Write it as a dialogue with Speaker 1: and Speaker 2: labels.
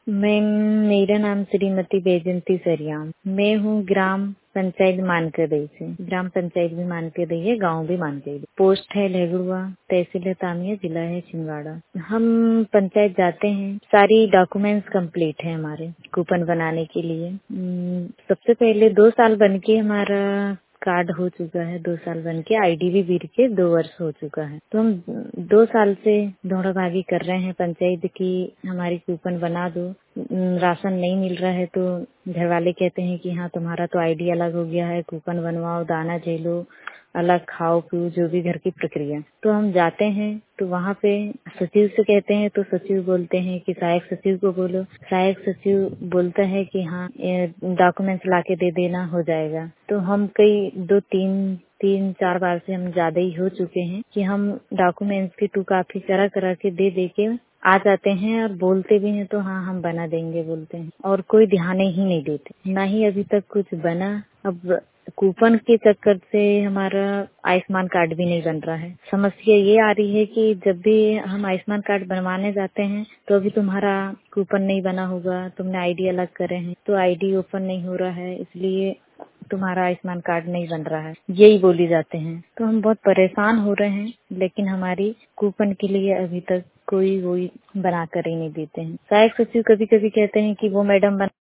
Speaker 1: Ma'am, मेरा नाम श्रीमती बैजंती सरियाम। मैं हूँ ग्राम पंचायत मानकदई से। ग्राम पंचायत भी मानकदई है, गांव भी मानकदई। पोस्ट है लहगुड़वा, तहसील है तामिया, जिला है छिंदवाड़ा। हम पंचायत जाते हैं, सारी डॉक्यूमेंट्स कंप्लीट है हमारे कूपन बनाने के लिए। सबसे पहले 2 साल बन के हमारा कार्ड हो चुका है। 2 साल बन के आईडी भी बीत के 2 वर्ष हो चुका है। तो हम 2 साल से दौड़ा भागी कर रहे हैं पंचायत की हमारी कूपन बना दो। राशन नहीं मिल रहा है तो घर वाले कहते हैं कि हाँ तुम्हारा तो आईडी अलग हो गया है, कूपन बनवाओ, दाना झेलो, अलग खाओ पियो, जो भी घर की प्रक्रिया। तो हम जाते हैं तो वहाँ पे सचिव से कहते हैं तो सचिव बोलते हैं कि सहायक सचिव को बोलो। सहायक सचिव बोलता है कि हाँ डॉक्यूमेंट्स लाके दे देना, हो जाएगा। तो हम कई 2-3-4 बार से हम ज्यादा ही हो चुके हैं कि हम डॉक्यूमेंट्स की 2 कॉपी करा के दे के आ जाते हैं और बोलते भी हैं तो हाँ हम बना देंगे बोलते हैं, और कोई ध्यान ही नहीं देते। ना ही अभी तक कुछ बना। अब कूपन के चक्कर से हमारा आयुष्मान कार्ड भी नहीं बन रहा है। समस्या ये आ रही है कि जब भी हम आयुष्मान कार्ड बनवाने जाते हैं तो अभी तुम्हारा कूपन नहीं बना होगा, तुमने आईडी अलग करे हैं तो आईडी ओपन नहीं हो रहा है, इसलिए तुम्हारा आयुष्मान कार्ड नहीं बन रहा है, यही बोली जाते हैं। तो हम बहुत परेशान हो रहे हैं, लेकिन हमारी कूपन के लिए अभी तक कोई बना कर ही नहीं देते हैं। सहायक सचिव कभी कभी कहते हैं कि वो मैडम